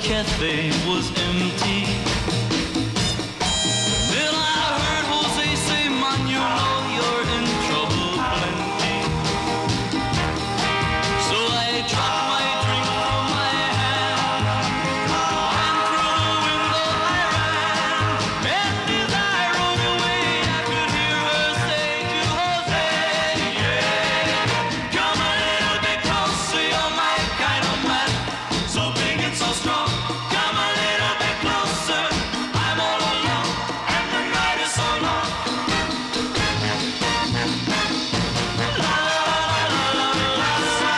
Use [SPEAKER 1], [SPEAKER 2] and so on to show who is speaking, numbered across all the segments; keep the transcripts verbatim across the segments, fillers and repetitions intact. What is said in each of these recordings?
[SPEAKER 1] cafe was empty. Then I heard Jose say, man, you know you're in trouble plenty. So I dropped my drink from my hand and through the window I ran. And as I rode away, I could hear her say to Jose, yeah, come a little bit closer, you're my kind of man. So big and so strong, come a little bit closer. I'm all alone, and the night is so long. La la la la la la.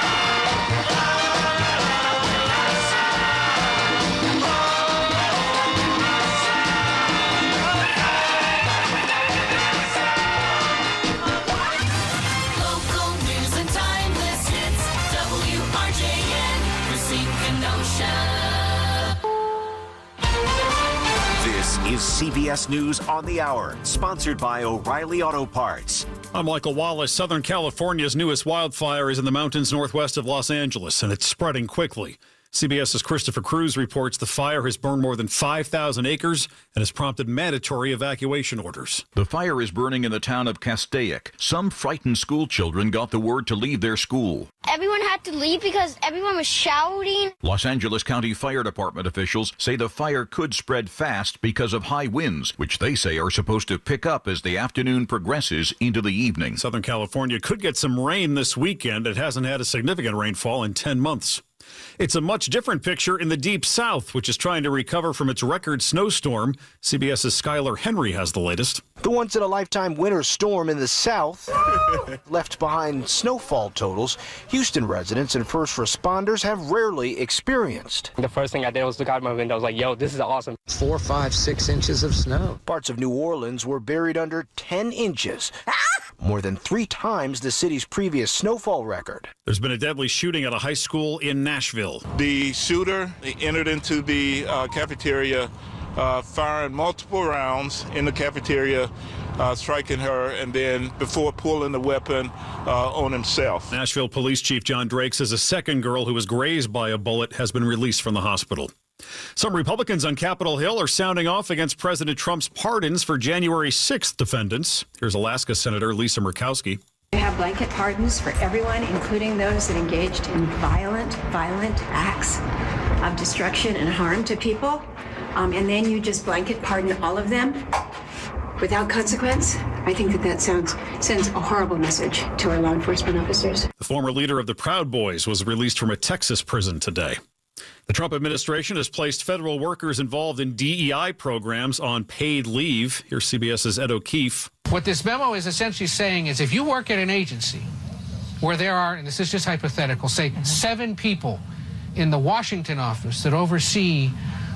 [SPEAKER 2] Local news and timeless hits. W R J N, Racine Kenosha.
[SPEAKER 3] This is C B S News on the Hour, sponsored by O'Reilly Auto Parts.
[SPEAKER 4] I'm Michael Wallace. Southern California's newest wildfire is in the mountains northwest of Los Angeles, and it's spreading quickly. CBS's Christopher Cruz reports the fire has burned more than five thousand acres and has prompted mandatory evacuation orders.
[SPEAKER 5] The fire is burning in the town of Castaic. Some frightened school children got the word to leave their school.
[SPEAKER 6] Everyone had to leave because everyone was shouting.
[SPEAKER 5] Los Angeles County Fire Department officials say the fire could spread fast because of high winds, which they say are supposed to pick up as the afternoon progresses into the evening.
[SPEAKER 4] Southern California could get some rain this weekend. It hasn't had a significant rainfall in ten months. It's a much different picture in the Deep South, which is trying to recover from its record snowstorm. CBS's Skylar Henry has the latest.
[SPEAKER 7] The once-in-a-lifetime winter storm in the south left behind snowfall totals Houston residents and first responders have rarely experienced.
[SPEAKER 8] The first thing I did was look out my window. I was like, yo, this is awesome.
[SPEAKER 9] Four, five, six inches of snow.
[SPEAKER 7] Parts of New Orleans were buried under ten inches, more than three times the city's previous snowfall record.
[SPEAKER 4] There's been a deadly shooting at a high school in Nashville.
[SPEAKER 10] The shooter entered into the uh, cafeteria, uh, firing multiple rounds in the cafeteria, uh, striking her, and then before pulling the weapon uh, on himself.
[SPEAKER 4] Nashville Police Chief John Drake says a second girl who was grazed by a bullet has been released from the hospital. Some Republicans on Capitol Hill are sounding off against President Trump's pardons for January sixth defendants. Here's Alaska Senator Lisa Murkowski.
[SPEAKER 11] You have blanket pardons for everyone, including those that engaged in violent, violent acts of destruction and harm to people. Um, and then you just blanket pardon all of them without consequence. I think that that sounds sends a horrible message to our law enforcement officers.
[SPEAKER 4] The former leader of the Proud Boys was released from a Texas prison today. The Trump administration has placed federal workers involved in D E I programs on paid leave. Here's CBS's Ed O'Keefe.
[SPEAKER 12] What this memo is essentially saying is if you work at an agency where there are, and this is just hypothetical, say seven people in the Washington office that oversee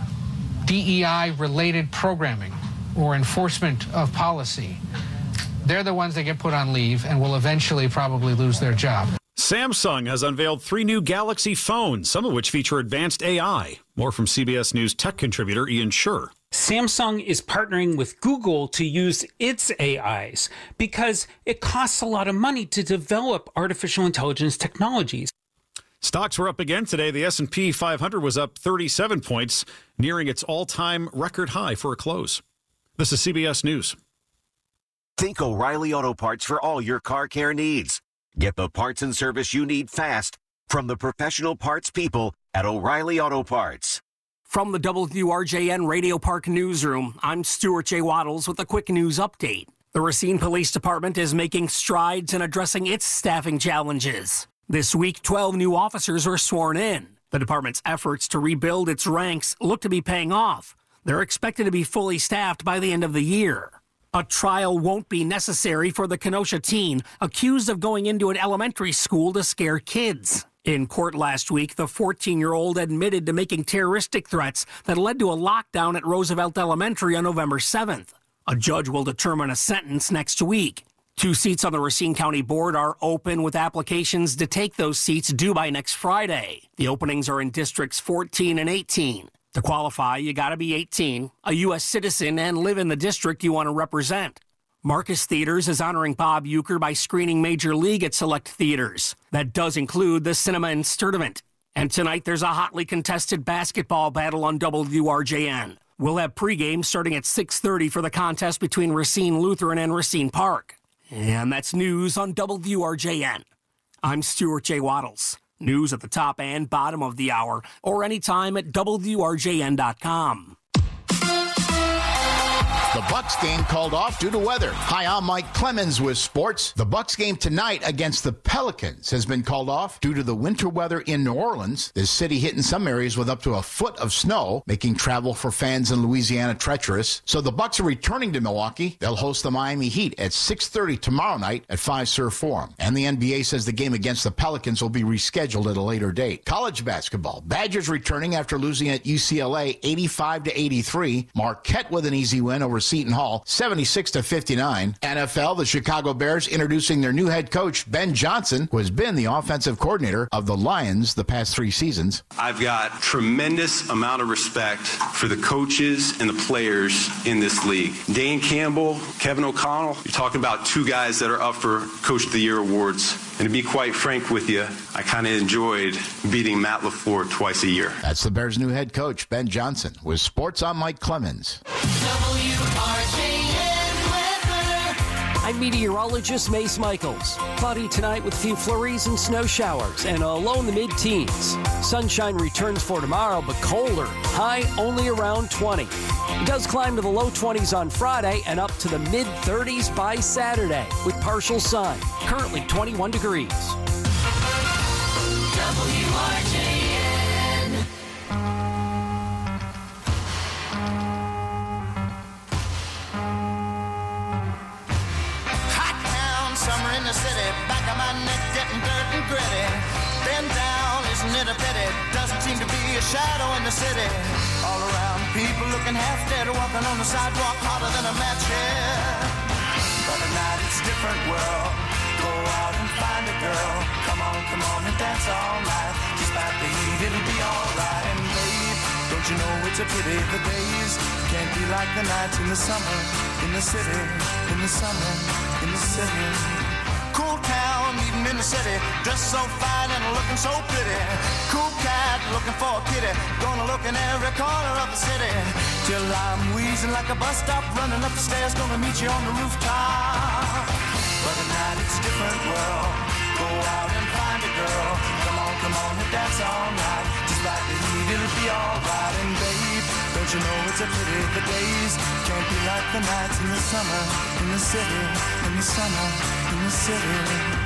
[SPEAKER 12] D E I-related programming or enforcement of policy, they're the ones that get put on leave and will eventually probably lose their job.
[SPEAKER 4] Samsung has unveiled three new Galaxy phones, some of which feature advanced A I. More from C B S News tech contributor Ian Scher.
[SPEAKER 13] Samsung is partnering with Google to use its A Is because it costs a lot of money to develop artificial intelligence technologies.
[SPEAKER 4] Stocks were up again today. The S and P five hundred was up thirty-seven points, nearing its all-time record high for a close. This is C B S News.
[SPEAKER 3] Think O'Reilly Auto Parts for all your car care needs. Get the parts and service you need fast from the professional parts people at O'Reilly Auto Parts.
[SPEAKER 14] From the W R J N Radio Park Newsroom, I'm Stuart J. Waddles with a quick news update. The Racine Police Department is making strides in addressing its staffing challenges. This week, twelve new officers were sworn in. The department's efforts to rebuild its ranks look to be paying off. They're expected to be fully staffed by the end of the year. A trial won't be necessary for the Kenosha teen accused of going into an elementary school to scare kids. In court last week, the fourteen-year-old admitted to making terroristic threats that led to a lockdown at Roosevelt Elementary on November seventh. A judge will determine a sentence next week. Two seats on the Racine County Board are open with applications to take those seats due by next Friday. The openings are in districts fourteen and eighteen. To qualify, you gotta be eighteen, a U S citizen, and live in the district you want to represent. Marcus Theaters is honoring Bob Uecker by screening Major League at select theaters. That does include the Cinema in Sturtevant. And tonight there's a hotly contested basketball battle on W R J N. We'll have pregame starting at six thirty for the contest between Racine Lutheran and Racine Park. And that's news on W R J N. I'm Stuart J. Waddles. News at the top and bottom of the hour, or anytime at W R J N dot com.
[SPEAKER 15] The Bucks game called off due to weather. Hi, I'm Mike Clemens with sports. The Bucks game tonight against the Pelicans has been called off due to the winter weather in New Orleans. The city hit in some areas with up to a foot of snow, making travel for fans in Louisiana treacherous. So the Bucks are returning to Milwaukee. They'll host the Miami Heat at six thirty tomorrow night at Fiserv Forum. And the N B A says the game against the Pelicans will be rescheduled at a later date. College basketball. Badgers returning after losing at U C L A eighty-five to eighty-three. Marquette with an easy win over Seton Hall, seventy-six to fifty-nine. N F L, the Chicago Bears introducing their new head coach, Ben Johnson, who has been the offensive coordinator of the Lions the past three seasons.
[SPEAKER 16] I've got tremendous amount of respect for the coaches and the players in this league. Dan Campbell, Kevin O'Connell, you're talking about two guys that are up for Coach of the Year awards. And to be quite frank with you, I kind of enjoyed beating Matt LaFleur twice a year.
[SPEAKER 15] That's the Bears' new head coach, Ben Johnson. With sports, I'm Mike Clemens.
[SPEAKER 2] W R J N weather.
[SPEAKER 14] I'm meteorologist Mace Michaels. Cloudy tonight with a few flurries and snow showers and a low in the mid-teens. Sunshine returns for tomorrow, but colder. High only around twenty. It does climb to the low twenties on Friday and up to the mid-thirties by Saturday with partial sun. Currently twenty-one degrees.
[SPEAKER 2] W R J N.
[SPEAKER 17] Hot town, summer in the city. Back of my neck getting dirt and gritty. Been down, isn't it a pity? Doesn't seem to be a shadow in the city. All around, people looking half dead, walking on the sidewalk hotter than a match head. But at night it's a different world. Go out and find a girl. Come on, come on and dance all night. Despite the heat, it'll be alright. And babe, don't you know it's a pity the days can't be like the nights in the summer, in the city, in the summer, in the city. Cool town, even in the city, dressed so fine and looking so pretty. Cool cat, looking for a kitty, gonna look in every corner of the city. Till I'm wheezing like a bus stop, running up the stairs, gonna meet you on the rooftop. But at night it's a different world. Go out and find a girl. Come on, come on and dance all night. Just like the heat, it'll be alright. And babe, don't you know it's a pity the days can't be like the nights in the summer, in the city, in the summer, in the city.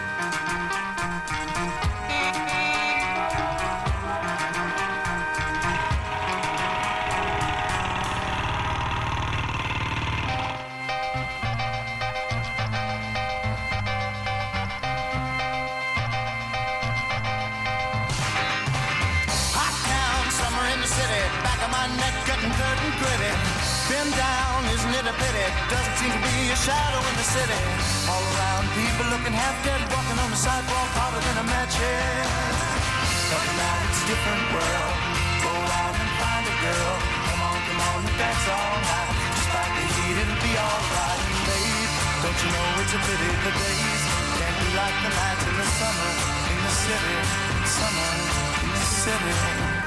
[SPEAKER 17] Been down, isn't it a pity? Doesn't seem to be a shadow in the city. All around, people looking half dead, walking on the sidewalk hotter than a match head. But now it's a different world. Go out and find a girl. Come on, come on and dance all night. Despite the heat, it'll be alright. And babe, don't you know it's a pity the days can't be like the nights in the summer, in the city, summer, in the city.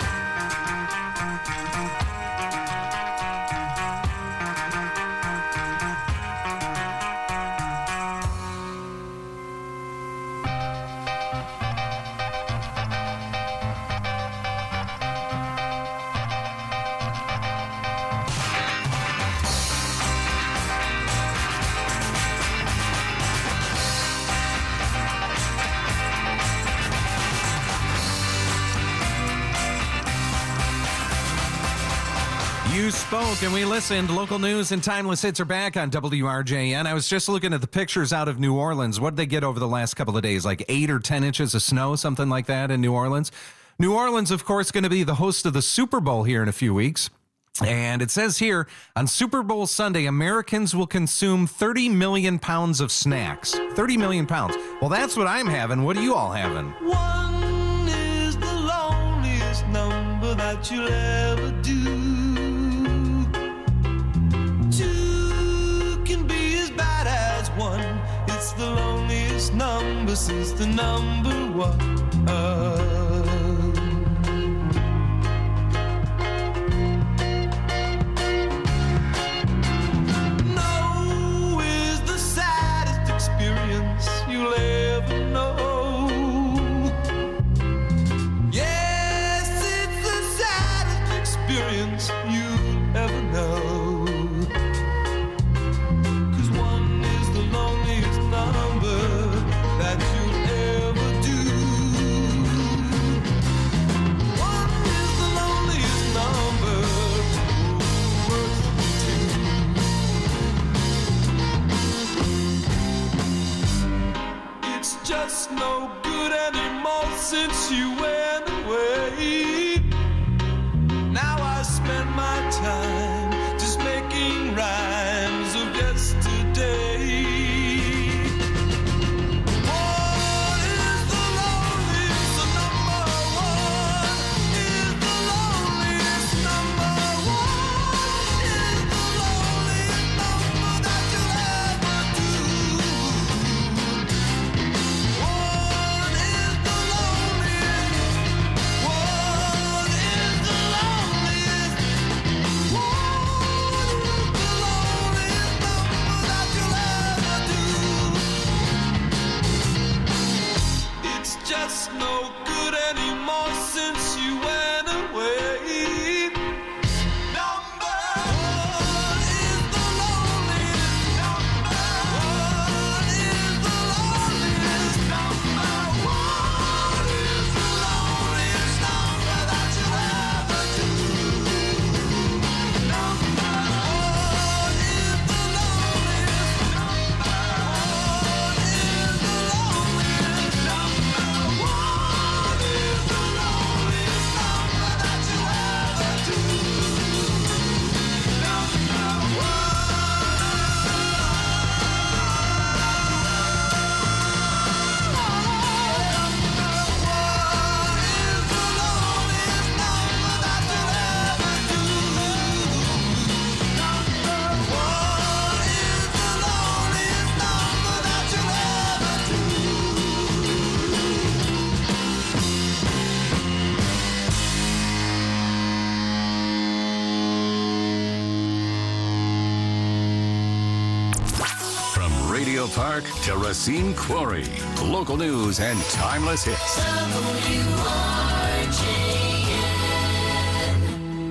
[SPEAKER 18] You spoke and we listened. Local news and timeless hits are back on W R J N. I was just looking at the pictures out of New Orleans. What did they get over the last couple of days? Like eight or ten inches of snow, something like that in New Orleans. New Orleans, of course, going to be the host of the Super Bowl here in a few weeks. And it says here, on Super Bowl Sunday, Americans will consume thirty million pounds of snacks. thirty million pounds. Well, that's what I'm having. What are you all having?
[SPEAKER 1] One is the loneliest number that you'll ever do. Two can be as bad as one. It's the loneliest number since the number one. just no good anymore since you went away. Now I spend my time just making rhymes of yesterday. What is the loneliest? The number one is the loneliest. Number one is the loneliest number that you'll ever do. One is the loneliest. One is the loneliest. One is the loneliest number that you'll ever do. It's just no good anymore since you went away. Number one is the loneliest. Number one is the loneliest. Number one is the loneliest number that you'll ever do. Number one is the loneliest. Number one is the loneliest. Number one is the loneliest number that you ever do. Number
[SPEAKER 19] From Radio Park to Racine Quarry, local news and timeless hits.
[SPEAKER 2] W R J N.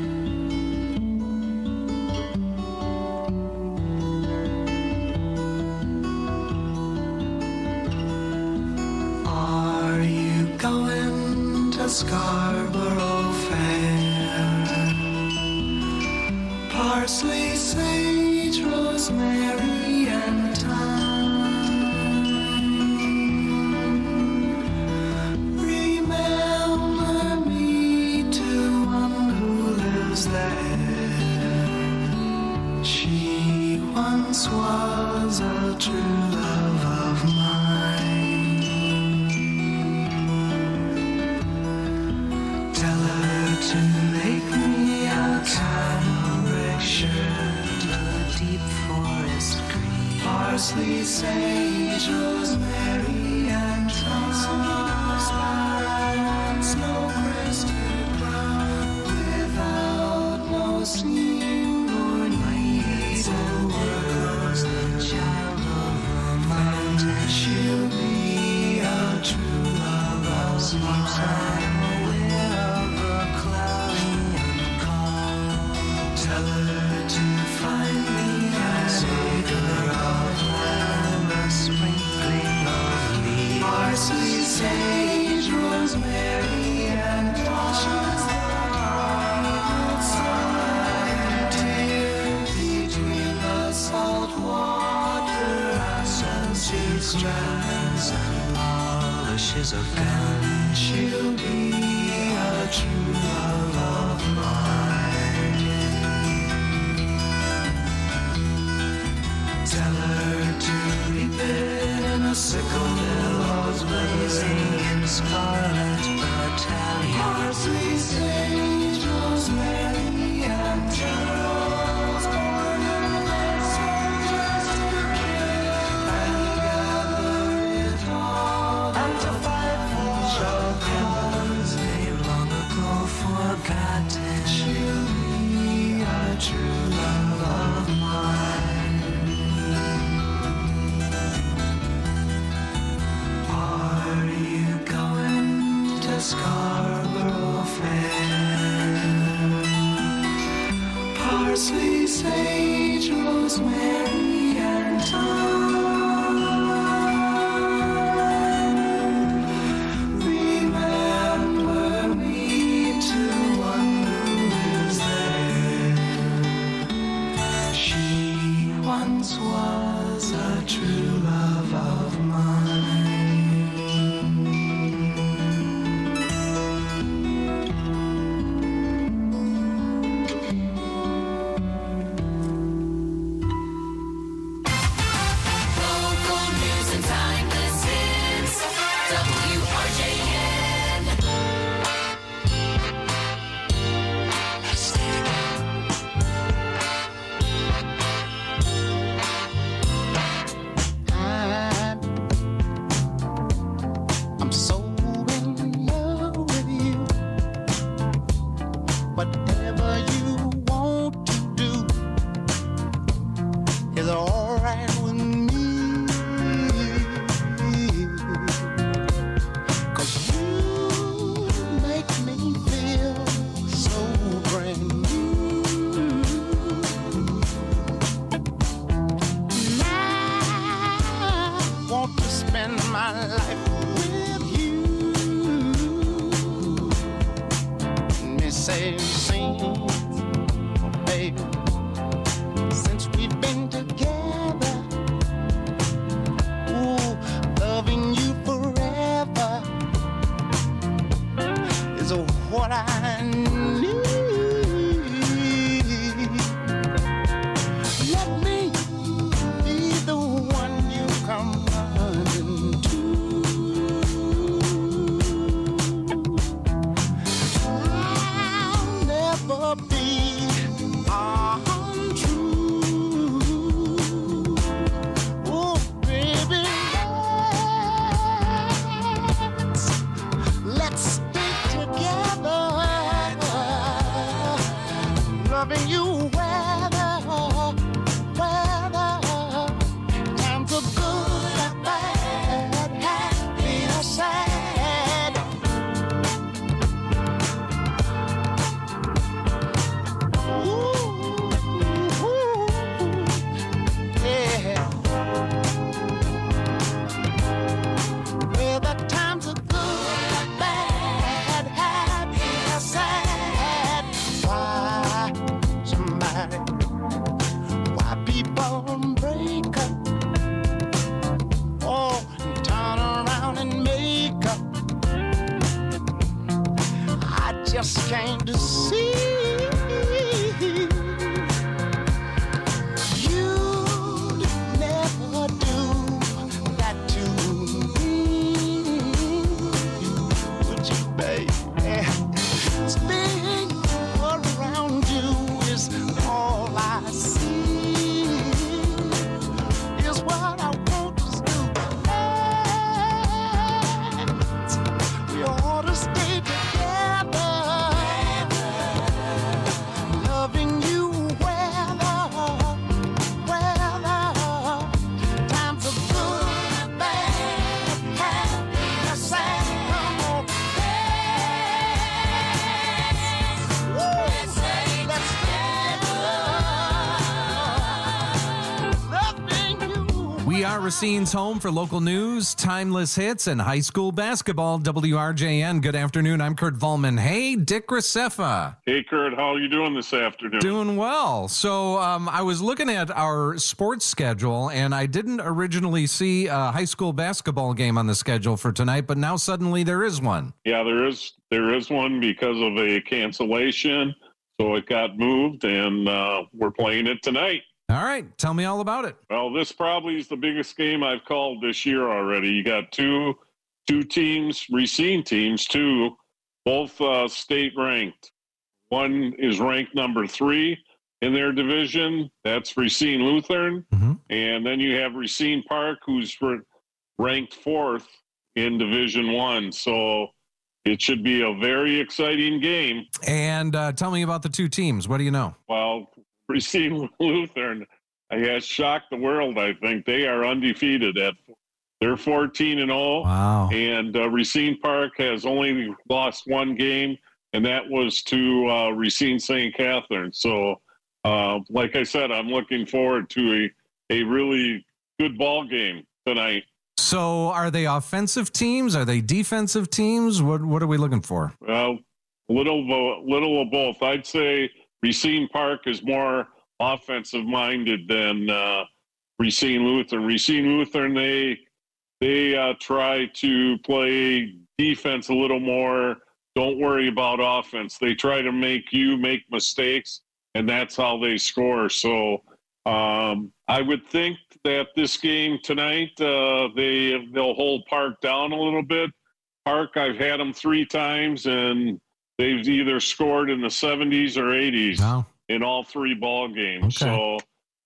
[SPEAKER 1] Are you going to Scarborough Fair? Parsley, sage, rosemary, and thyme. Remember me to one who lives there. She once was a true love of mine. Tell her to make me a cambric shirt, a deep forest green, parsley, sage, rosemary, and thyme. Snow-crested brown, without no seam nor need or words, the child of a mountain. She'll be a true love of mine. Aware of the cloudy and calm. Tell her to find me a acre of land, a sprinkling of leaves, parsley, sage, rosemary, and thyme. Between the salt water and she strands and polishes a gun. She'll be a true love of mine. Tell her to reap it in a sickle, billows blazing in scarlet battalion. Parsley, sage, rosemary, and Charles born in the soldiers to kill and gather it all and to fight for the cause they long ago forgotten. She'll be a true love of mine.
[SPEAKER 17] my life with you. Let me say, sing, baby, since we've been together, ooh, loving you forever is what I need. Let me be the one you come running to. I'll never be untrue. Oh, baby, let's, let's stay together, loving you weather, weather, times are good and bad, happy or sad. Ooh, ooh, yeah. Well, the times are good and bad, happy or sad. Why somebody, why people break up, oh, and turn around and make up? I just came to see you'd never do that to me, would you, baby? Spinning around you is all I see, is what I want to do. We ought to stay together, loving you weather, weather, times are good and bad, happy or sad. Come on, let's stay together, loving you.
[SPEAKER 18] We are Racine's home for local news, timeless hits, and high school basketball. W R J N. Good afternoon. I'm Kurt Volman. Hey, Dick Graceffa.
[SPEAKER 20] Hey, Kurt, how are you doing this afternoon?
[SPEAKER 18] Doing well. So um, I was looking at our sports schedule, and I didn't originally see a high school basketball game on the schedule for tonight, but now suddenly there is one.
[SPEAKER 20] Yeah, there is there is one because of a cancellation, so it got moved, and uh, we're playing it tonight.
[SPEAKER 18] All right. Tell me all about it.
[SPEAKER 20] Well, this probably is the biggest game I've called this year already. You got two two teams, Racine teams, two, both uh, state ranked. One is ranked number three in their division. That's Racine Lutheran.
[SPEAKER 18] Mm-hmm.
[SPEAKER 20] And then you have Racine Park, who's ranked fourth in Division One. So it should be a very exciting game.
[SPEAKER 18] And uh, tell me about the two teams. What do you know?
[SPEAKER 20] Well, Racine Lutheran has shocked the world, I think. They are undefeated at they're fourteen and oh.
[SPEAKER 18] Wow.
[SPEAKER 20] And uh, Racine Park has only lost one game, and that was to uh, Racine Saint Catherine. So, uh, like I said, I'm looking forward to a, a really good ball game tonight.
[SPEAKER 18] So are they offensive teams? Are they defensive teams? What What are we looking for?
[SPEAKER 20] Well, little, little of both. I'd say Racine Park is more offensive-minded than uh, Racine Lutheran. Racine Lutheran, they they uh, try to play defense a little more. Don't worry about offense. They try to make you make mistakes, and that's how they score. So um, I would think that this game tonight, uh, they they'll hold Park down a little bit. Park, I've had them three times, and they've either scored in the seventies or eighties
[SPEAKER 18] wow.
[SPEAKER 20] in all three ball games.
[SPEAKER 18] Okay.
[SPEAKER 20] So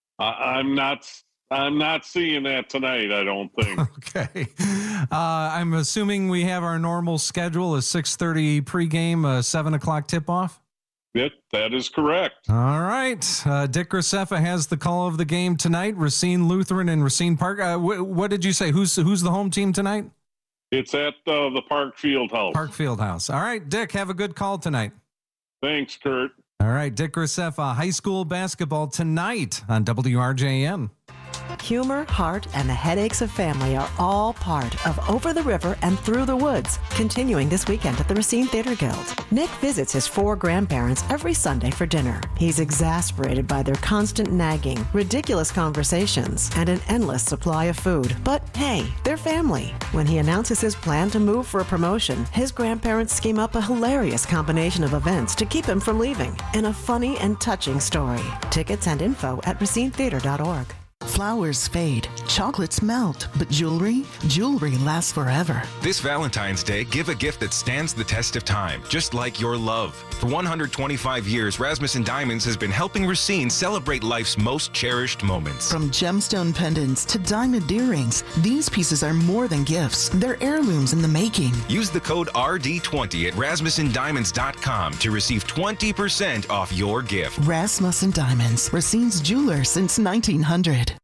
[SPEAKER 20] I, I'm not I'm not seeing that tonight, I don't think.
[SPEAKER 18] Okay. Uh, I'm assuming we have our normal schedule, a six thirty pregame, a seven o'clock tip-off?
[SPEAKER 20] That, that is correct.
[SPEAKER 18] All right. Uh, Dick Graceffa has the call of the game tonight, Racine Lutheran and Racine Park. Uh, wh- what did you say? Who's who's the home team tonight?
[SPEAKER 20] It's at uh, the Park Field House.
[SPEAKER 18] Park Field House. All right, Dick, have a good call tonight.
[SPEAKER 20] Thanks, Kurt.
[SPEAKER 18] All right, Dick Graceffa, high school basketball tonight on W R J N.
[SPEAKER 21] Humor, heart, and the headaches of family are all part of Over the River and Through the Woods, continuing this weekend at the Racine Theater Guild. Nick visits his four grandparents every Sunday for dinner. He's exasperated by their constant nagging, ridiculous conversations, and an endless supply of food. But hey, they're family. When he announces his plan to move for a promotion, his grandparents scheme up a hilarious combination of events to keep him from leaving in a funny and touching story. Tickets and info at racine theater dot org.
[SPEAKER 22] Flowers fade, chocolates melt, but jewelry? Jewelry lasts forever.
[SPEAKER 23] This Valentine's Day, give a gift that stands the test of time, just like your love. For one hundred twenty-five years, Rasmussen Diamonds has been helping Racine celebrate life's most cherished moments.
[SPEAKER 22] From gemstone pendants to diamond earrings, these pieces are more than gifts. They're heirlooms in the making.
[SPEAKER 23] Use the code R D twenty at rasmussen diamonds dot com to receive twenty percent off your gift.
[SPEAKER 22] Rasmussen Diamonds, Racine's jeweler since nineteen hundred.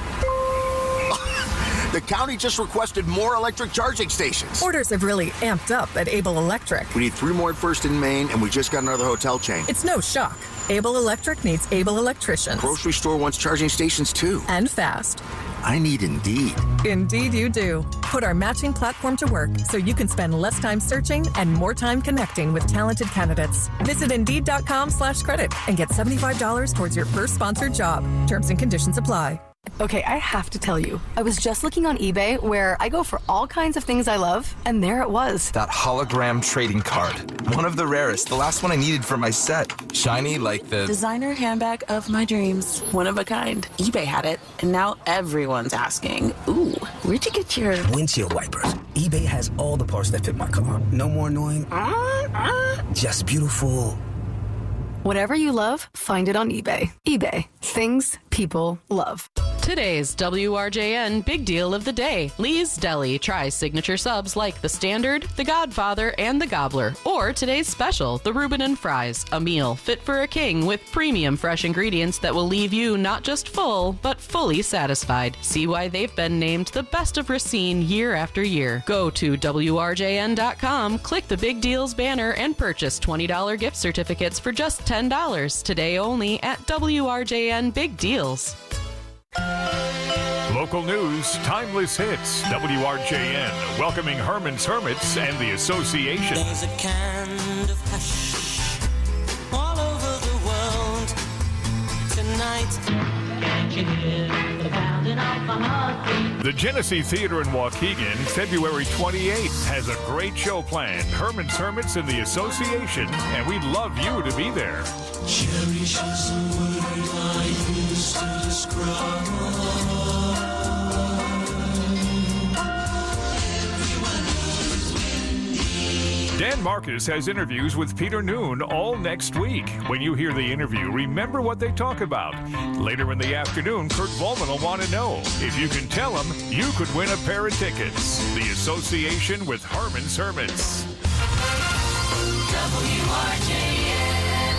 [SPEAKER 15] The county just requested more electric charging stations.
[SPEAKER 24] Orders have really amped up at Able Electric.
[SPEAKER 15] We need three more at First in Maine, and we just got another hotel chain.
[SPEAKER 24] It's no shock. Able Electric needs able electricians.
[SPEAKER 15] Grocery store wants charging stations too.
[SPEAKER 24] And fast.
[SPEAKER 15] I need Indeed.
[SPEAKER 24] Indeed you do. Put our matching platform to work so you can spend less time searching and more time connecting with talented candidates. Visit Indeed.com slash credit and get seventy-five dollars towards your first sponsored job. Terms and conditions apply.
[SPEAKER 25] Okay, I have to tell you, I was just looking on eBay where I go for all kinds of things I love, and there it was.
[SPEAKER 26] That hologram trading card. One of the rarest. The last one I needed for my set. Shiny like the...
[SPEAKER 27] Designer handbag of my dreams. One of a kind. eBay had it, and now everyone's asking, ooh, where'd you get your...
[SPEAKER 28] Windshield wipers. eBay has all the parts that fit my car. No more annoying... Uh, uh, just beautiful...
[SPEAKER 25] Whatever you love, find it on eBay. eBay. Things people love.
[SPEAKER 29] Today's W R J N Big Deal of the Day. Lee's Deli. Try signature subs like the Standard, the Godfather, and the Gobbler. Or today's special, the Reuben and Fries. A meal fit for a king with premium fresh ingredients that will leave you not just full, but fully satisfied. See why they've been named the best of Racine year after year. Go to W R J N dot com, click the Big Deals banner, and purchase twenty dollars gift certificates for just ten dollars. Today only at W R J N Big Deals.
[SPEAKER 30] Local news, timeless hits, W R J N, welcoming Herman's Hermits and the Association.
[SPEAKER 2] There's a kind of hush all over the world tonight. Can't you hear the pounding of my heartbeat?
[SPEAKER 30] The Genesee Theater in Waukegan, February twenty-eighth, has a great show planned. Herman's Hermits and the Association, and we'd love you to be there.
[SPEAKER 2] Cherish is a word I use to describe.
[SPEAKER 30] Dan Marcus has interviews with Peter Noon all next week. When you hear the interview, remember what they talk about. Later in the afternoon, Kurt Volman will want to know. If you can tell him, you could win a pair of tickets. The Association with Herman's Hermits.
[SPEAKER 2] W R J N.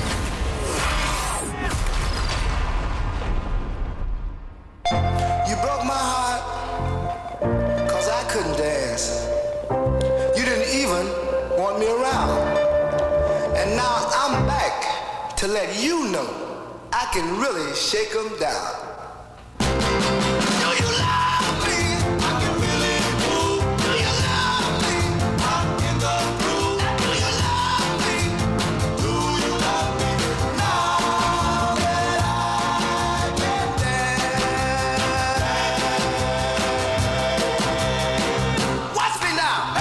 [SPEAKER 31] You broke my heart, cause I couldn't dance. You didn't even want me around. And now I'm back to let you know I can really shake them down. Do you love me? I can really move. Do you love me? I'm in the groove. Do you love me? Do you love me? Now that I can dance. Watch me now.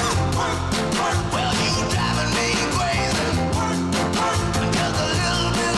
[SPEAKER 31] Well, you driving me crazy. Just a little bit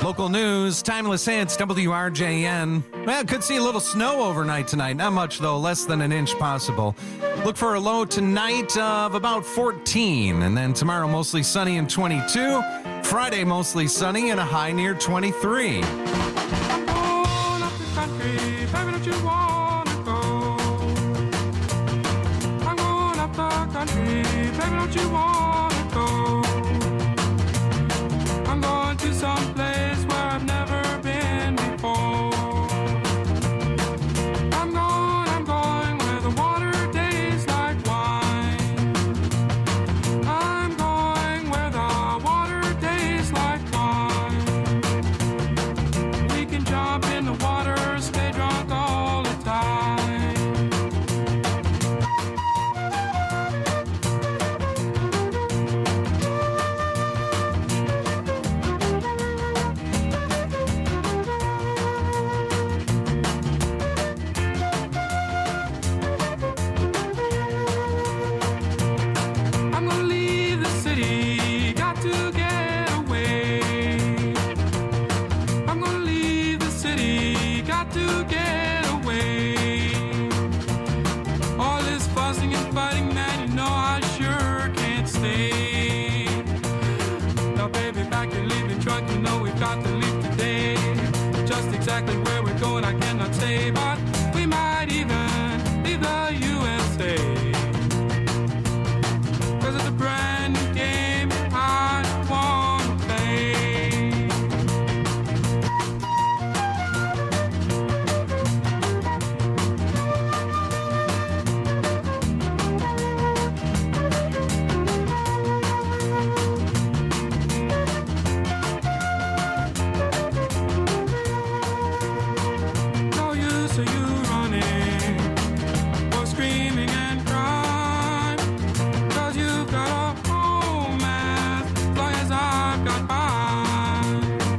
[SPEAKER 18] Local news, Timeless Hits, W R J N. Well, could see a little snow overnight tonight. Not much, though. Less than an inch possible. Look for a low tonight of about fourteen. And then tomorrow, mostly sunny and twenty-two. Friday, mostly sunny and a high near twenty-three.
[SPEAKER 1] I'm going up the country, baby, don't you wanna go? I'm going up the country, baby, don't you wanna go? I'm going to some place where I've never been before. I'm going, I'm going where the water tastes like wine. I'm going where the water tastes like wine. We can jump in the water, stay drunk all the time. I'm gonna leave the city, got to get away. I'm gonna leave the city, got to get away. All this fussing and fighting, man, you know I sure can't stay. Now, baby, back your leaving truck, you know we've got to leave today. Just exactly where we're going, I cannot say, but we might even leave the U S A. Cause it's a brand new game I wanna play. No use of you running or screaming and crying. Cause you've got a home as long as I've got mine.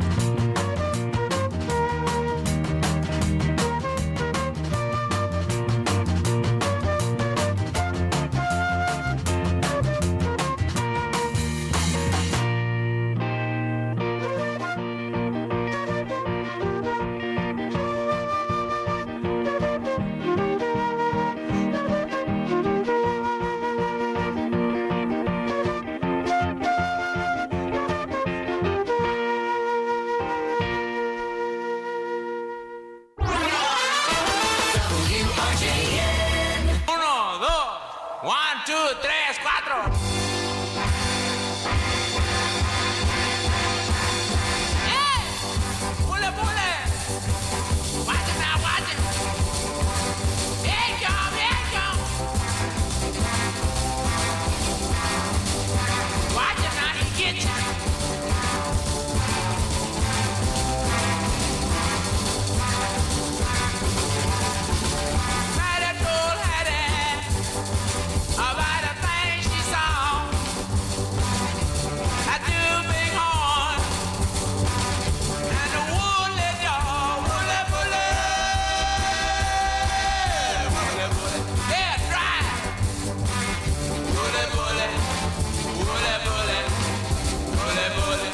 [SPEAKER 3] Uno, dos, one, two, tres, cuatro. ¡Eh! ¡Pule, pule! Watch it now, watch it. Bien, yo, bien, yo. Watch it now, he get you. Mighty told Hattie about the things she saw. I do big horn and the woolly jaw, woolly, woolly, woolly, woolly, yeah, dry, woolly, woolly, woolly, woolly, woolly, woolly.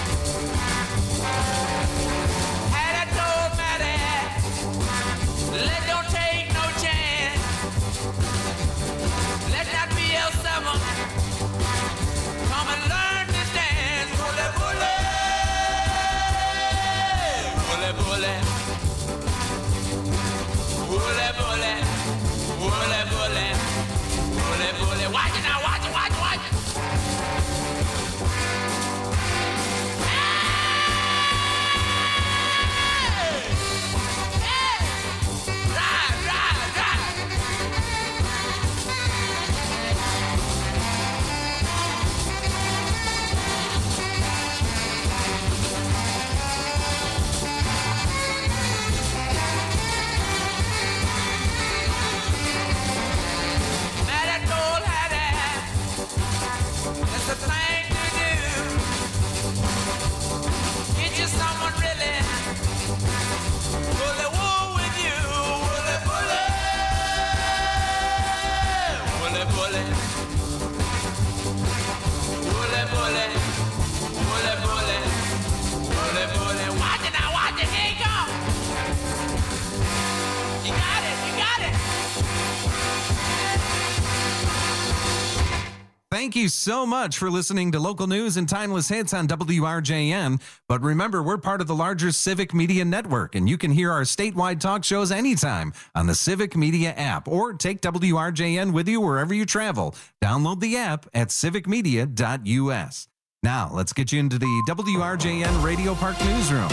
[SPEAKER 3] Hattie told Matty, let don't take no chance. Let that be L seven. Come and learn this dance. Bully, bully. Bully, bully. Bully, bully. Bully, bully. Bully, bully. Watch it now, watch it, watch it, watch it. Hey! Hey! Drive, drive, drive.
[SPEAKER 18] Thank you so much for listening to local news and timeless hits on W R J N. But remember, we're part of the larger Civic Media Network, and you can hear our statewide talk shows anytime on the Civic Media app, or take W R J N with you wherever you travel. Download the app at civic media dot u s. Now, let's get you into the W R J N Radio Park Newsroom.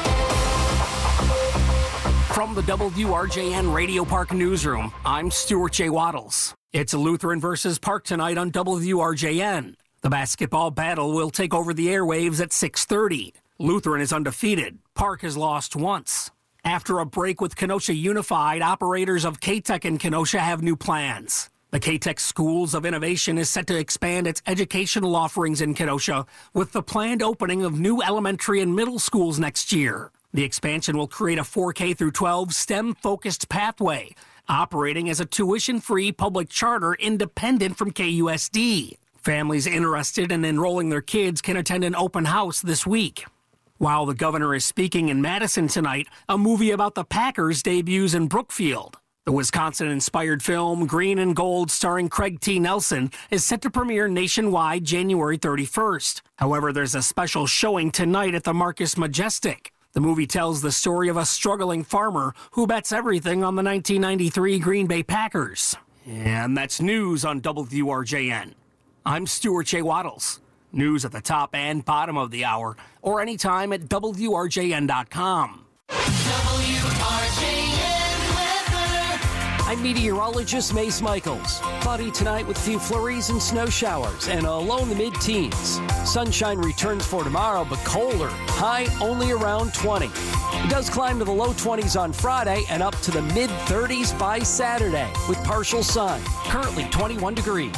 [SPEAKER 14] From the W R J N Radio Park Newsroom, I'm Stuart J. Waddles. It's Lutheran versus Park tonight on W R J N. The basketball battle will take over the airwaves at six thirty. Lutheran is undefeated. Park has lost once. After a break with Kenosha Unified, operators of K-Tech in Kenosha have new plans. The K-Tech Schools of Innovation is set to expand its educational offerings in Kenosha with the planned opening of new elementary and middle schools next year. The expansion will create a four K through twelve STEM-focused pathway, operating as a tuition-free public charter independent from K U S D. Families interested in enrolling their kids can attend an open house this week. While the governor is speaking in Madison tonight, a movie about the Packers debuts in Brookfield. The Wisconsin-inspired film Green and Gold, starring Craig T. Nelson, is set to premiere nationwide January thirty-first. However, there's a special showing tonight at the Marcus Majestic. The movie tells the story of a struggling farmer who bets everything on the nineteen ninety-three Green Bay Packers. And that's news on W R J N. I'm Stuart J. Waddles. News at the top and bottom of the hour, or anytime at W R J N dot com.
[SPEAKER 2] W R J N weather.
[SPEAKER 4] I'm meteorologist Mace Michaels. Cloudy tonight with a few flurries and snow showers and a low in the mid-teens. Sunshine returns for tomorrow, but colder. High only around twenty. It does climb to the low twenties on Friday and up to the mid-thirties by Saturday with partial sun. Currently twenty-one degrees.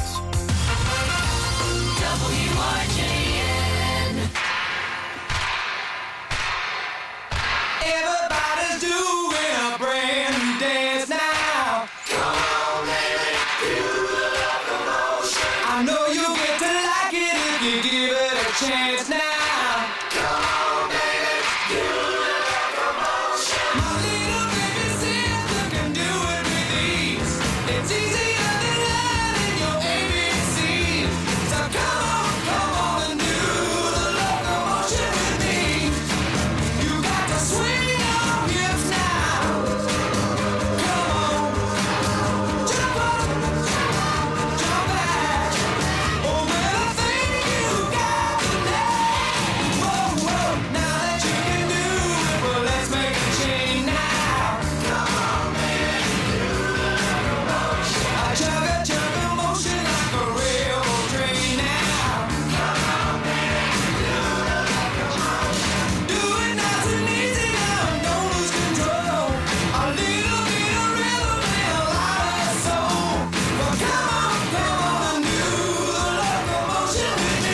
[SPEAKER 2] W R J N.
[SPEAKER 3] Everybody's doing a brand new dance now. Come on, baby, do the locomotion. I know you'll get to like it if you give it a chance now. Come on, baby, do the locomotion. My little baby sister can do it with ease. It's easier than learning your A B Cs. So come on, come on and do the locomotion with me. You got to swing your hips now. Come on, jump up, jump back. Oh, little thing you got tonight. Whoa, whoa, now that you can do it, well, let's make a change now. Come on, baby, do the locomotion. I chug a chug a motion like a railroad train now. Come on, baby, do the locomotion. Do it nice and easy now, don't lose control. A little bit of rhythm and a lot of soul. Well, come on, come on and do the locomotion with me.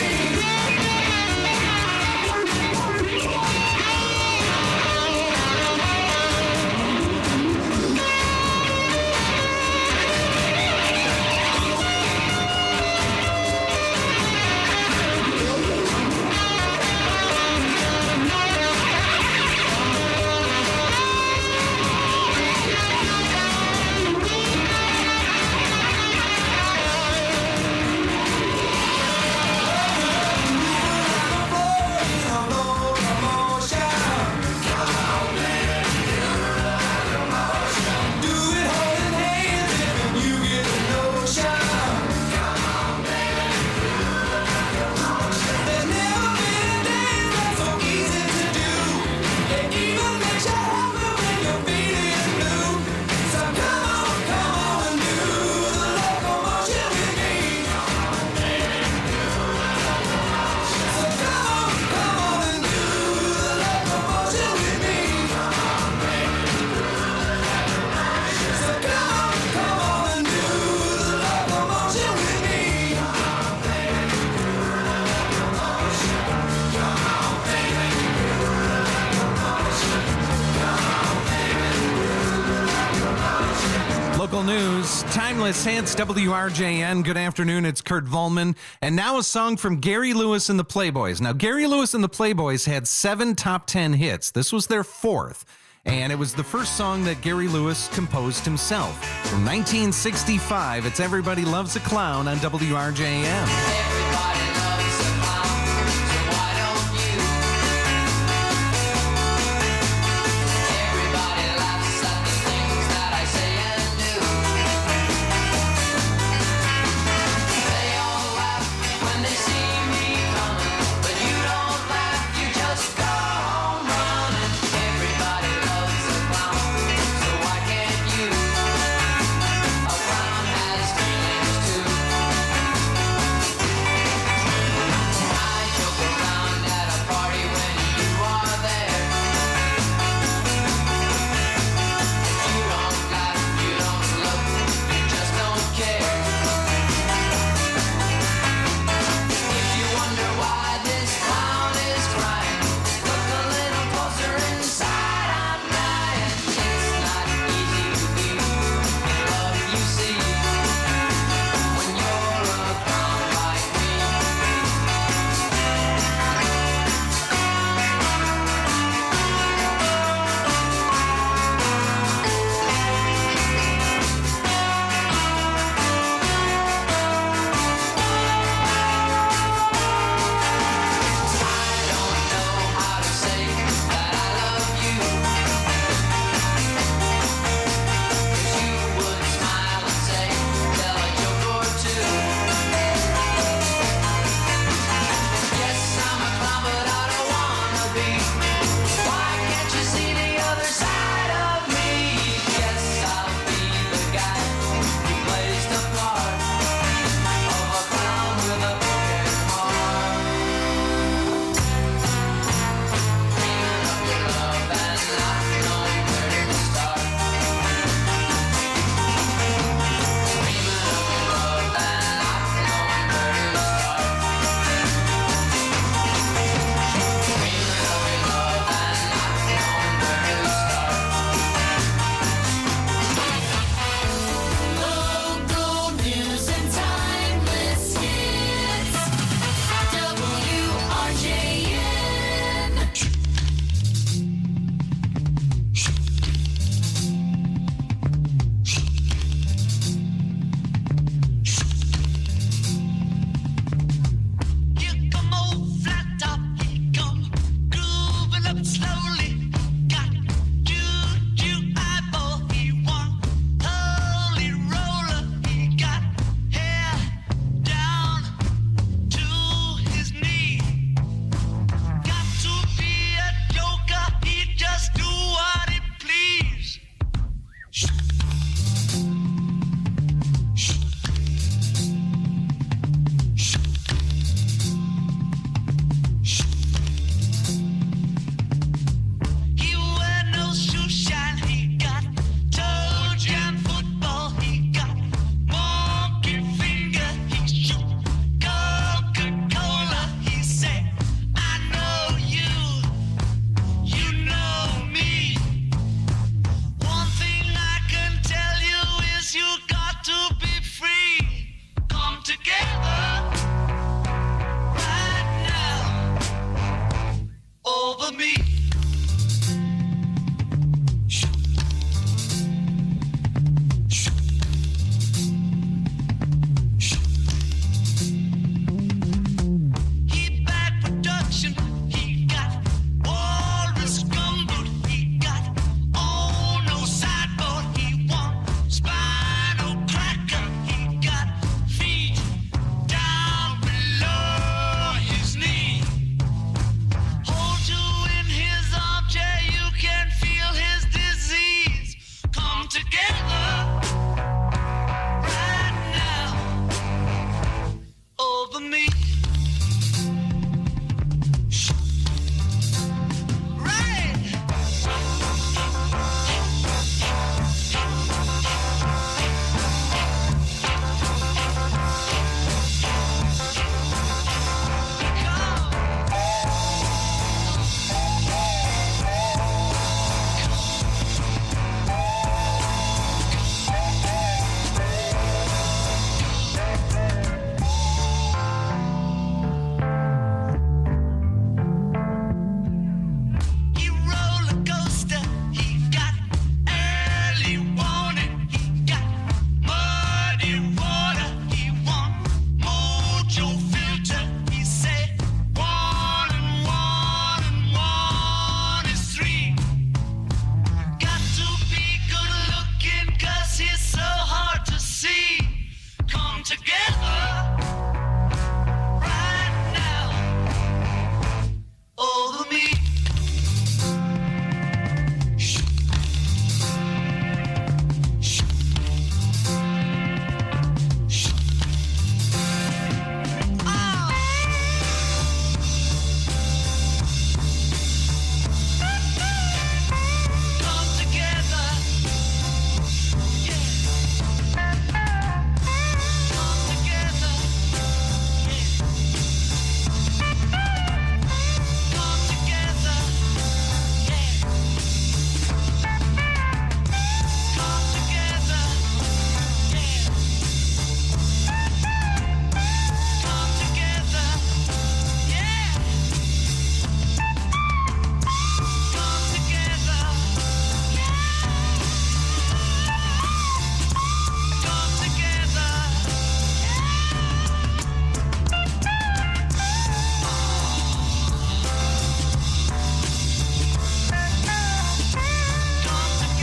[SPEAKER 18] Local news, timeless hits, W R J N. Good afternoon, it's Kurt Volman. And now a song from Gary Lewis and the Playboys. Now, Gary Lewis and the Playboys had seven top ten hits. This was their fourth. And it was the first song that Gary Lewis composed himself. From nineteen sixty-five, it's Everybody Loves a Clown on W R J M.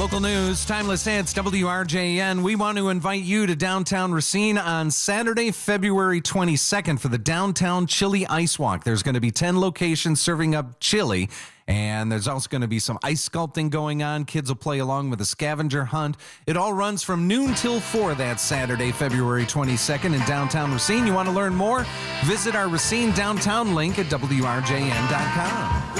[SPEAKER 18] Local news, timeless hits, W R J N. We want to invite you to downtown Racine on Saturday, February twenty-second for the Downtown Chili Ice Walk. There's going to be ten locations serving up chili, and there's also going to be some ice sculpting going on. Kids will play along with a scavenger hunt. It all runs from noon till four that Saturday, February twenty-second in downtown Racine. You want to learn more? Visit our Racine downtown link at W R J N dot com.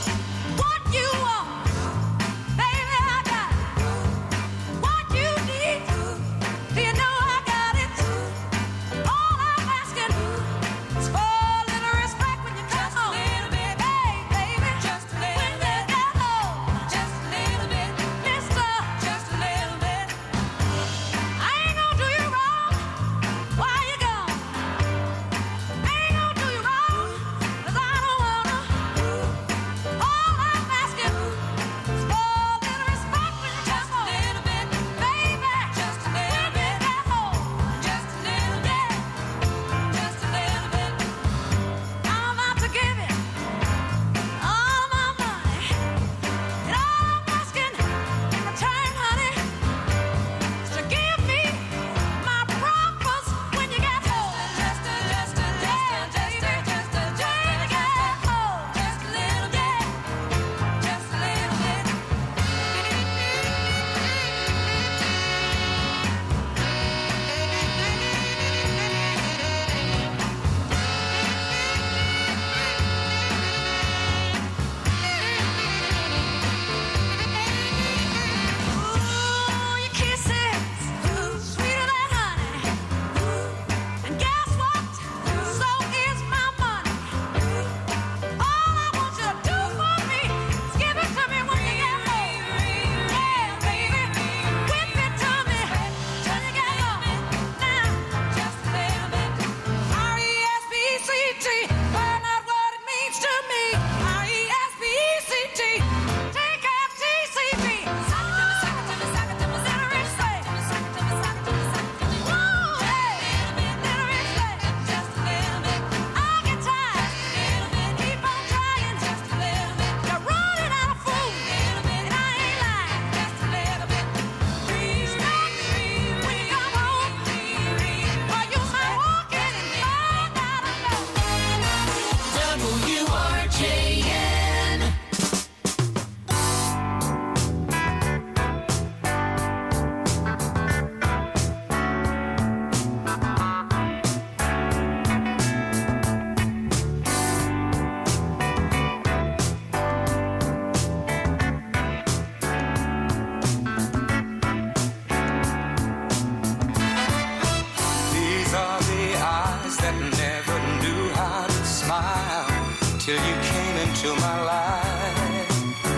[SPEAKER 5] Till you came into my life.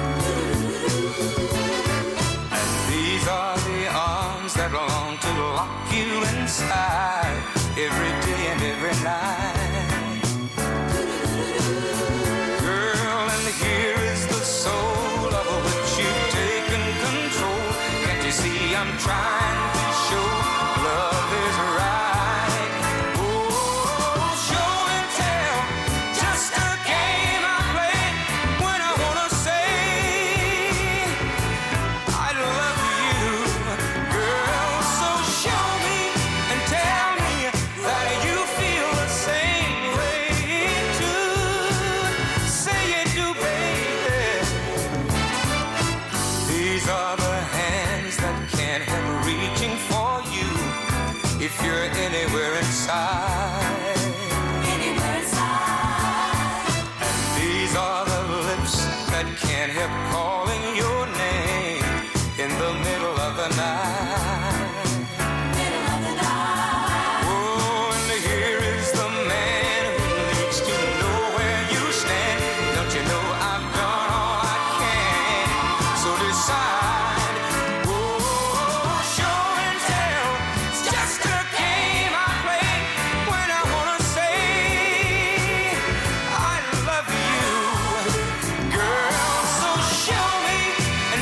[SPEAKER 5] And these are the arms that long to lock you inside every day and every night. Girl, and here is the soul of which you've taken control. Can't you see I'm trying to show love is right? If you're anywhere inside, anywhere inside, and these are the lips that can't help calling your name in the middle of the night. Middle of the night. Oh, and here is the man who needs to know where you stand. Don't you know I've done all I can? So decide. And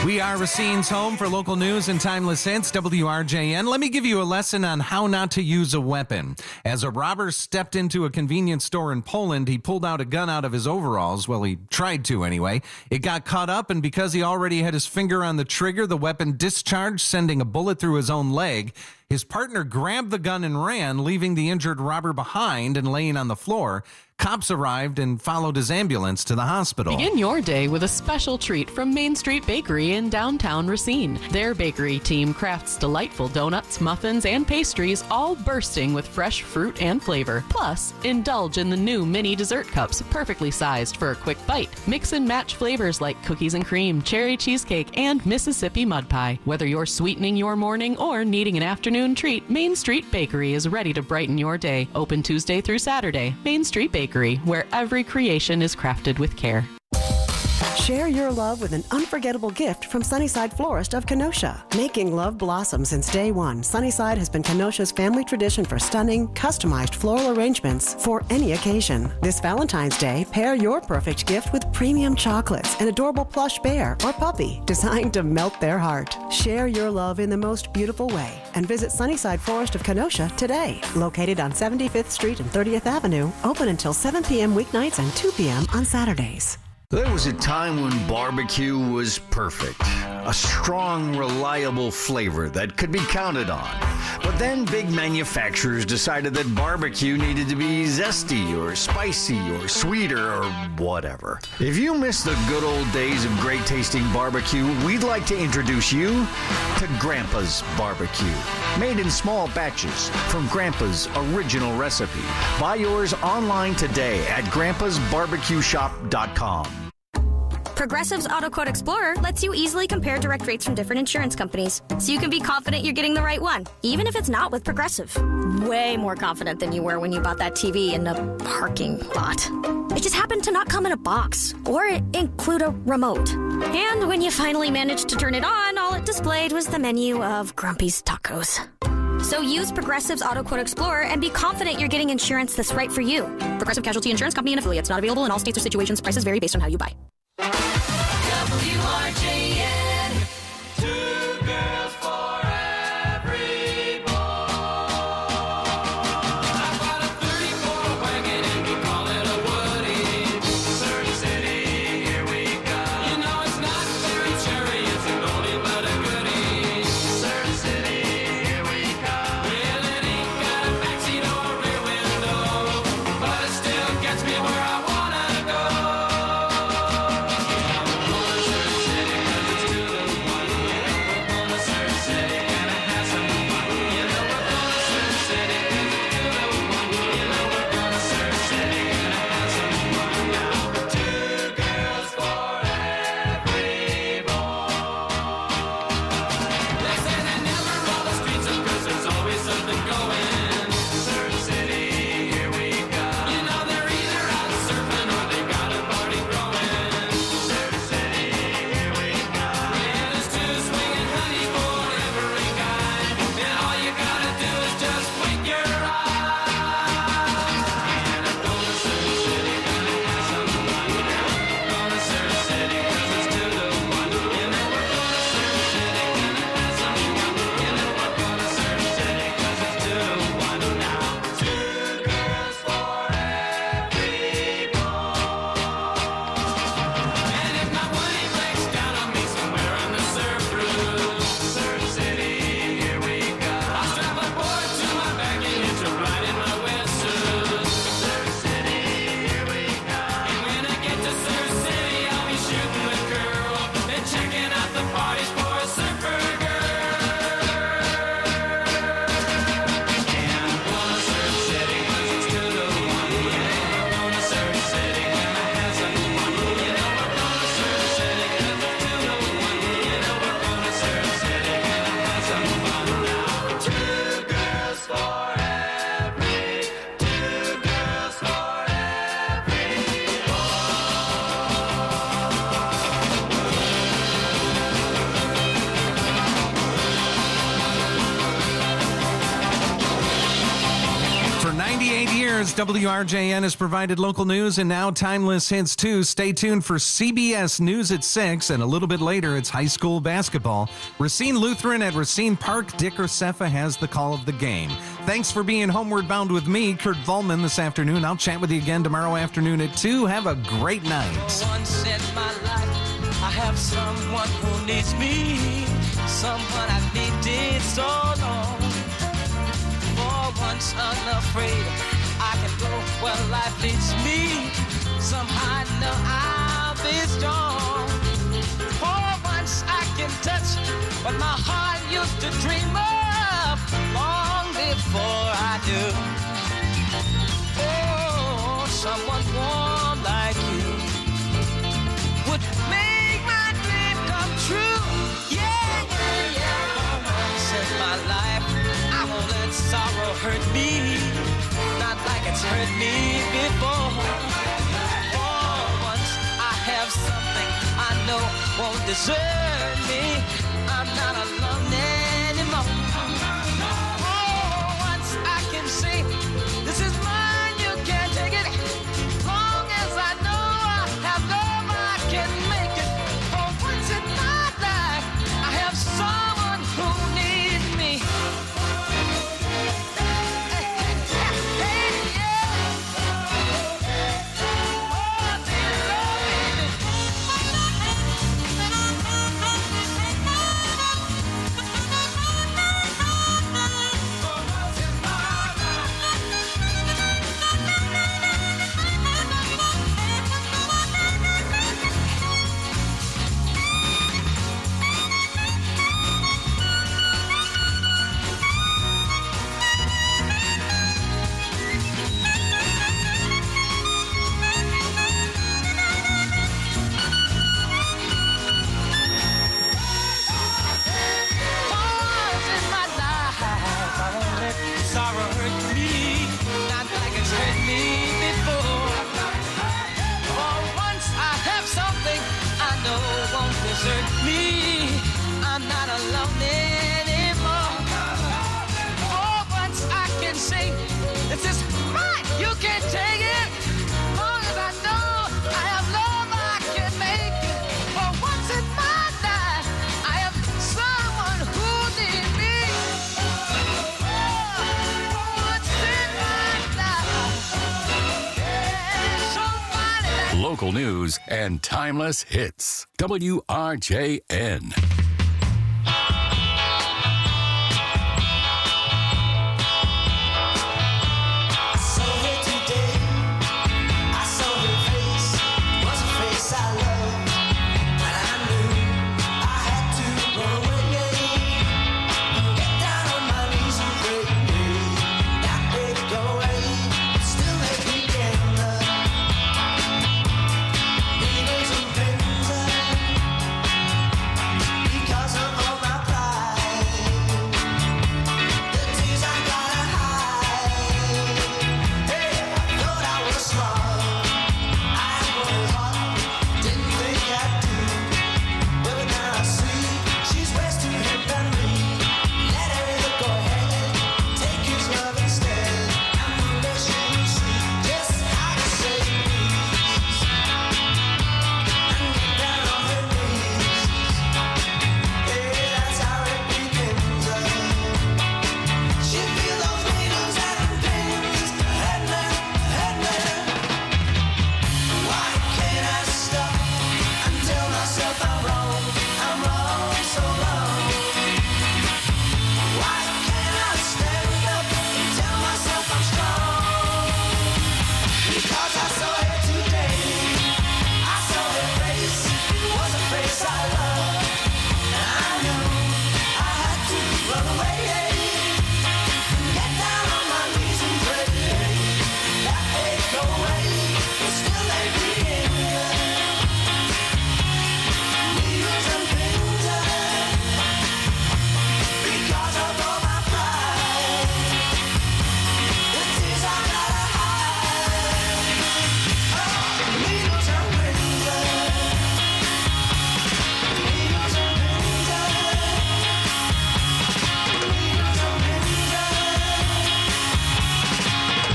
[SPEAKER 18] We are Racine's home for local news and timeless hits, W R J N. Let me give you a lesson on how not to use a weapon. As a robber stepped into a convenience store in Poland, he pulled out a gun out of his overalls. Well, he tried to anyway. It got caught up, and because he already had his finger on the trigger, the weapon discharged, sending a bullet through his own leg. His partner grabbed the gun and ran, leaving the injured robber behind and laying on the floor. Cops arrived and followed his ambulance to the hospital.
[SPEAKER 29] Begin your day with a special treat from Main Street Bakery in downtown Racine. Their bakery team crafts delightful donuts, muffins, and pastries, all bursting with fresh fruit and flavor. Plus, indulge in the new mini dessert cups, perfectly sized for a quick bite. Mix and match flavors like cookies and cream, cherry cheesecake, and Mississippi mud pie. Whether you're sweetening your morning or needing an afternoon treat, Main Street Bakery is ready to brighten your day. Open Tuesday through Saturday. Main Street Bakery, where every creation is crafted with care.
[SPEAKER 21] Share your love with an unforgettable gift from Sunnyside Florist of Kenosha. Making love blossom since day one, Sunnyside has been Kenosha's family tradition for stunning, customized floral arrangements for any occasion. This Valentine's Day, pair your perfect gift with premium chocolates, an adorable plush bear or puppy designed to melt their heart. Share your love in the most beautiful way and visit Sunnyside Florist of Kenosha today. Located on seventy-fifth Street and thirtieth Avenue, open until seven p.m. weeknights and two p.m. on Saturdays.
[SPEAKER 6] There was a time when barbecue was perfect. A strong, reliable flavor that could be counted on. But then big manufacturers decided that barbecue needed to be zesty or spicy or sweeter or whatever. If you miss the good old days of great tasting barbecue, we'd like to introduce you to Grandpa's Barbecue. Made in small batches from Grandpa's original recipe. Buy yours online today at grandpas barbecue shop dot com.
[SPEAKER 7] Progressive's Auto Quote Explorer lets you easily compare direct rates from different insurance companies, so you can be confident you're getting the right one, even if it's not with Progressive. Way more confident than you were when you bought that T V in the parking lot. It just happened to not come in a box or include a remote. And when you finally managed to turn it on, all it displayed was the menu of Grumpy's Tacos. So use Progressive's Auto Quote Explorer and be confident you're getting insurance that's right for you. Progressive Casualty Insurance Company and affiliates. Not available in all states or situations. Prices vary based on how you buy.
[SPEAKER 1] W R J N, two girls for every boy. I've got a thirty-four wagon and we call it a Woody. Surrey City, here we go. You know it's not very cherry, it's an oldie but a goodie. Surrey City, here we go. Well, it ain't got a backseat or a rear window, but it still gets me where I wanna go.
[SPEAKER 18] years, W R J N has provided local news and now timeless hits too. Stay tuned for C B S News at six, and a little bit later, it's high school basketball. Racine Lutheran at Racine Park. Dick Ursefa has the call of the game. Thanks for being homeward bound with me, Kurt Volman, this afternoon. I'll chat with you again tomorrow afternoon at two. Have a great night.
[SPEAKER 1] For once in my life, I have someone who needs me, someone I've needed so long. For once unafraid, I can go where life leads me. Somehow I know I'll be strong. For once I can touch what my heart used to dream of long before I do. Oh, someone warm like you would make my dream come true. Yeah, yeah, yeah. For once in my life, I won't let sorrow hurt me, not like it's hurt me before. For once I have something I know won't desert me. I'm not alone anymore. For once I can say, this is mine, you can't take it. Long as I know I have love, I can make it. For once in my life, I have someone who needs me. Sorrow hurt me, not like it's hurt me before. For once I have something I know won't desert me. I'm not alone anymore. For once I can say, this is mine, you can't take it. Long as I know I have love, I can make it. For once in my life, I have someone who needs me.
[SPEAKER 8] Local news and timeless hits. W R J N.